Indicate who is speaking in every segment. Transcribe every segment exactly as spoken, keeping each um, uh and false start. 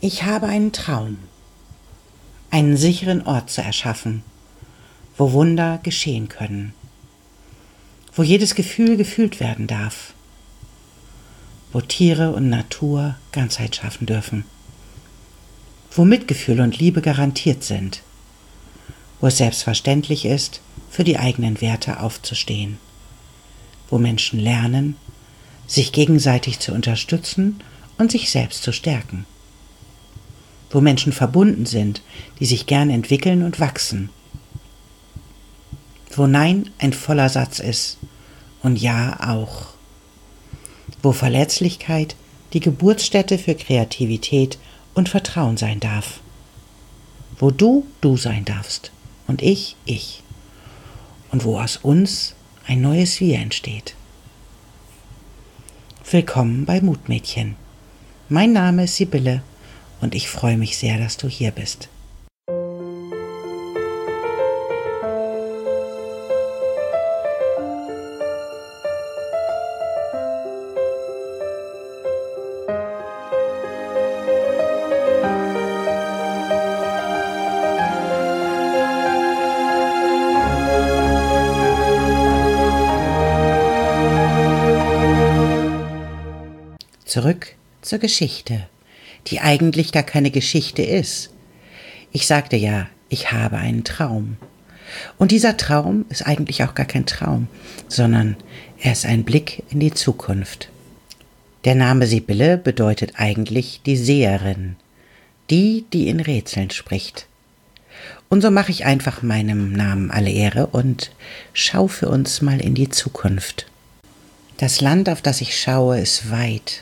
Speaker 1: Ich habe einen Traum, einen sicheren Ort zu erschaffen, wo Wunder geschehen können, wo jedes Gefühl gefühlt werden darf, wo Tiere und Natur Ganzheit schaffen dürfen, wo Mitgefühl und Liebe garantiert sind, wo es selbstverständlich ist, für die eigenen Werte aufzustehen, wo Menschen lernen, sich gegenseitig zu unterstützen und sich selbst zu stärken, wo Menschen verbunden sind, die sich gern entwickeln und wachsen, wo Nein ein voller Satz ist und Ja auch, wo Verletzlichkeit die Geburtsstätte für Kreativität und Vertrauen sein darf, wo du du sein darfst und ich ich und wo aus uns ein neues Wir entsteht. Willkommen bei Mutmädchen. Mein Name ist Sibylle und ich freue mich sehr, dass du hier bist. Zurück zur Geschichte, die eigentlich gar keine Geschichte ist. Ich sagte ja, ich habe einen Traum. Und dieser Traum ist eigentlich auch gar kein Traum, sondern er ist ein Blick in die Zukunft. Der Name Sibylle bedeutet eigentlich die Seherin, die, die in Rätseln spricht. Und so mache ich einfach meinem Namen alle Ehre und schaue für uns mal in die Zukunft. Das Land, auf das ich schaue, ist weit.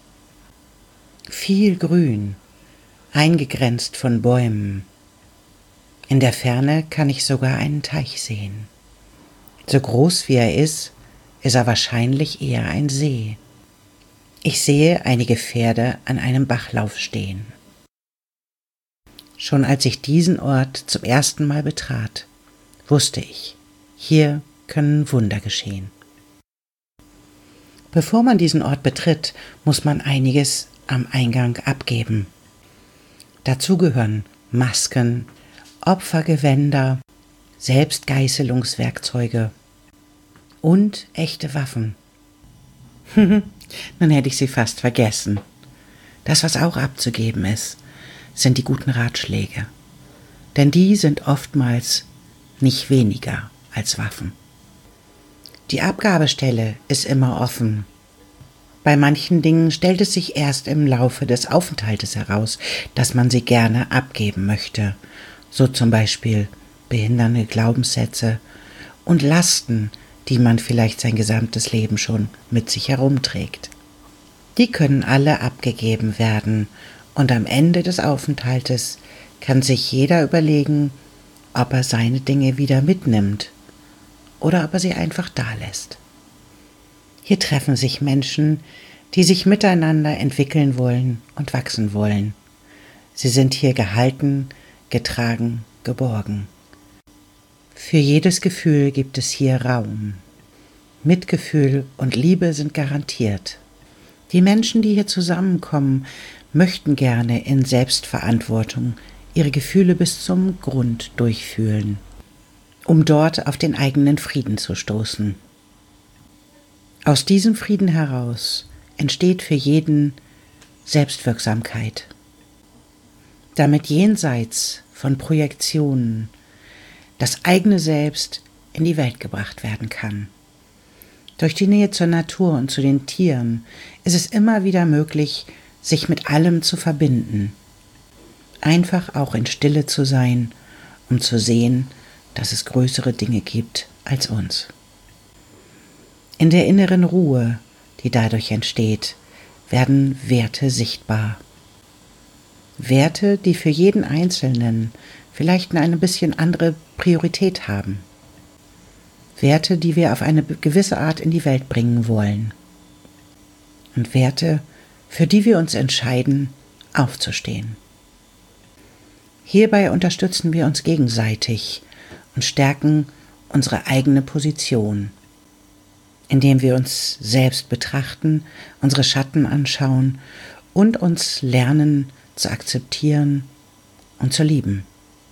Speaker 1: Viel Grün, eingegrenzt von Bäumen. In der Ferne kann ich sogar einen Teich sehen. So groß wie er ist, ist er wahrscheinlich eher ein See. Ich sehe einige Pferde an einem Bachlauf stehen. Schon als ich diesen Ort zum ersten Mal betrat, wusste ich, hier können Wunder geschehen. Bevor man diesen Ort betritt, muss man einiges am Eingang abgeben. Dazu gehören Masken, Opfergewänder, Selbstgeißelungswerkzeuge und echte Waffen. Nun hätte ich sie fast vergessen. Das, was auch abzugeben ist, sind die guten Ratschläge. Denn die sind oftmals nicht weniger als Waffen. Die Abgabestelle ist immer offen. Bei manchen Dingen stellt es sich erst im Laufe des Aufenthaltes heraus, dass man sie gerne abgeben möchte, so zum Beispiel behindernde Glaubenssätze und Lasten, die man vielleicht sein gesamtes Leben schon mit sich herumträgt. Die können alle abgegeben werden und am Ende des Aufenthaltes kann sich jeder überlegen, ob er seine Dinge wieder mitnimmt oder ob er sie einfach dalässt. Hier treffen sich Menschen, die sich miteinander entwickeln wollen und wachsen wollen. Sie sind hier gehalten, getragen, geborgen. Für jedes Gefühl gibt es hier Raum. Mitgefühl und Liebe sind garantiert. Die Menschen, die hier zusammenkommen, möchten gerne in Selbstverantwortung ihre Gefühle bis zum Grund durchfühlen, um dort auf den eigenen Frieden zu stoßen. Aus diesem Frieden heraus entsteht für jeden Selbstwirksamkeit, damit jenseits von Projektionen das eigene Selbst in die Welt gebracht werden kann. Durch die Nähe zur Natur und zu den Tieren ist es immer wieder möglich, sich mit allem zu verbinden, einfach auch in Stille zu sein, um zu sehen, dass es größere Dinge gibt als uns. In der inneren Ruhe, die dadurch entsteht, werden Werte sichtbar. Werte, die für jeden Einzelnen vielleicht eine bisschen andere Priorität haben. Werte, die wir auf eine gewisse Art in die Welt bringen wollen. Und Werte, für die wir uns entscheiden, aufzustehen. Hierbei unterstützen wir uns gegenseitig und stärken unsere eigene Position, indem wir uns selbst betrachten, unsere Schatten anschauen und uns lernen zu akzeptieren und zu lieben.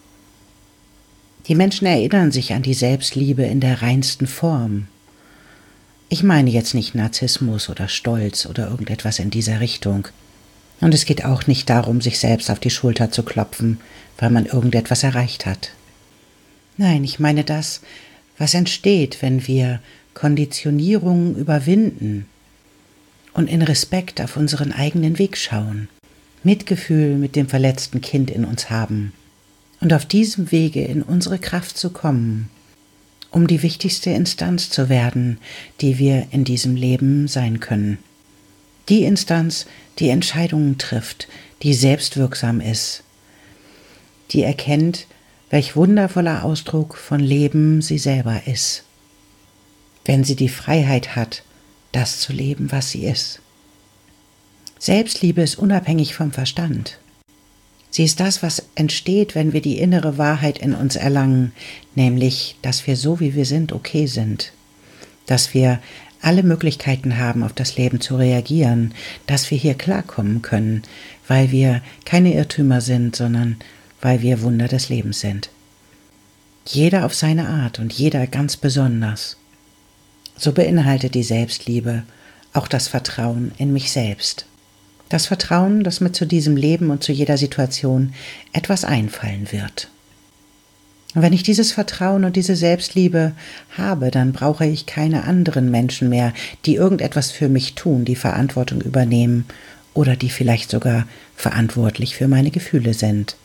Speaker 1: Die Menschen erinnern sich an die Selbstliebe in der reinsten Form. Ich meine jetzt nicht Narzissmus oder Stolz oder irgendetwas in dieser Richtung. Und es geht auch nicht darum, sich selbst auf die Schulter zu klopfen, weil man irgendetwas erreicht hat. Nein, ich meine das, was entsteht, wenn wir Konditionierungen überwinden und in Respekt auf unseren eigenen Weg schauen, Mitgefühl mit dem verletzten Kind in uns haben und auf diesem Wege in unsere Kraft zu kommen, um die wichtigste Instanz zu werden, die wir in diesem Leben sein können. Die Instanz, die Entscheidungen trifft, die selbstwirksam ist, die erkennt, welch wundervoller Ausdruck von Leben sie selber ist, wenn sie die Freiheit hat, das zu leben, was sie ist. Selbstliebe ist unabhängig vom Verstand. Sie ist das, was entsteht, wenn wir die innere Wahrheit in uns erlangen, nämlich, dass wir so, wie wir sind, okay sind, dass wir alle Möglichkeiten haben, auf das Leben zu reagieren, dass wir hier klarkommen können, weil wir keine Irrtümer sind, sondern weil wir Wunder des Lebens sind. Jeder auf seine Art und jeder ganz besonders. So beinhaltet die Selbstliebe auch das Vertrauen in mich selbst. Das Vertrauen, dass mir zu diesem Leben und zu jeder Situation etwas einfallen wird. Und wenn ich dieses Vertrauen und diese Selbstliebe habe, dann brauche ich keine anderen Menschen mehr, die irgendetwas für mich tun, die Verantwortung übernehmen oder die vielleicht sogar verantwortlich für meine Gefühle sind.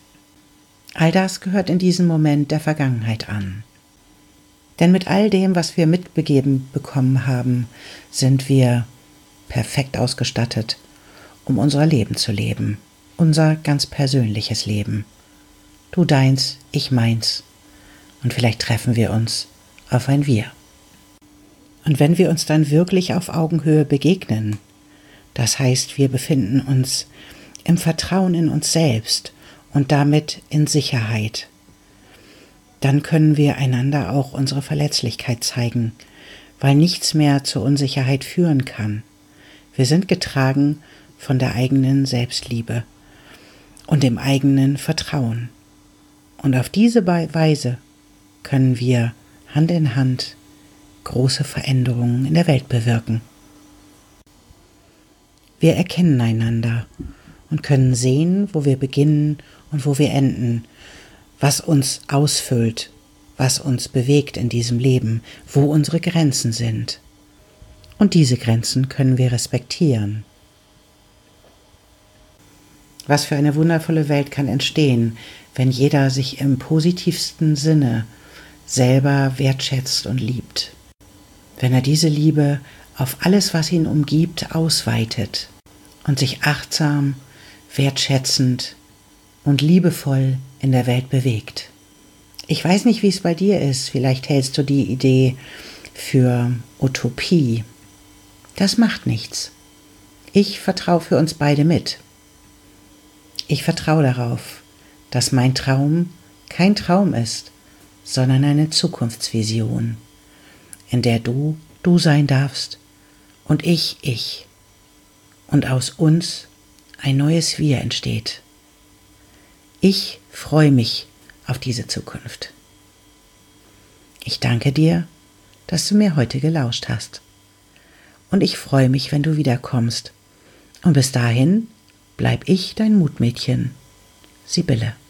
Speaker 1: All das gehört in diesem Moment der Vergangenheit an. Denn mit all dem, was wir mitbegeben bekommen haben, sind wir perfekt ausgestattet, um unser Leben zu leben, unser ganz persönliches Leben. Du deins, ich meins. Und vielleicht treffen wir uns auf ein Wir. Und wenn wir uns dann wirklich auf Augenhöhe begegnen, das heißt, wir befinden uns im Vertrauen in uns selbst und damit in Sicherheit, dann können wir einander auch unsere Verletzlichkeit zeigen, weil nichts mehr zur Unsicherheit führen kann. Wir sind getragen von der eigenen Selbstliebe und dem eigenen Vertrauen. Und auf diese Weise können wir Hand in Hand große Veränderungen in der Welt bewirken. Wir erkennen einander und können sehen, wo wir beginnen und wo wir enden, was uns ausfüllt, was uns bewegt in diesem Leben, wo unsere Grenzen sind. Und diese Grenzen können wir respektieren. Was für eine wundervolle Welt kann entstehen, wenn jeder sich im positivsten Sinne selber wertschätzt und liebt. Wenn er diese Liebe auf alles, was ihn umgibt, ausweitet und sich achtsam, wertschätzend und liebevoll in der Welt bewegt. Ich weiß nicht, wie es bei dir ist. Vielleicht hältst du die Idee für Utopie. Das macht nichts. Ich vertraue für uns beide mit. Ich vertraue darauf, dass mein Traum kein Traum ist, sondern eine Zukunftsvision, in der du du sein darfst und ich ich und aus uns ein neues Wir entsteht. Ich freue mich auf diese Zukunft. Ich danke dir, dass du mir heute gelauscht hast. Und ich freue mich, wenn du wiederkommst. Und bis dahin bleib ich dein Mutmädchen, Sibylle.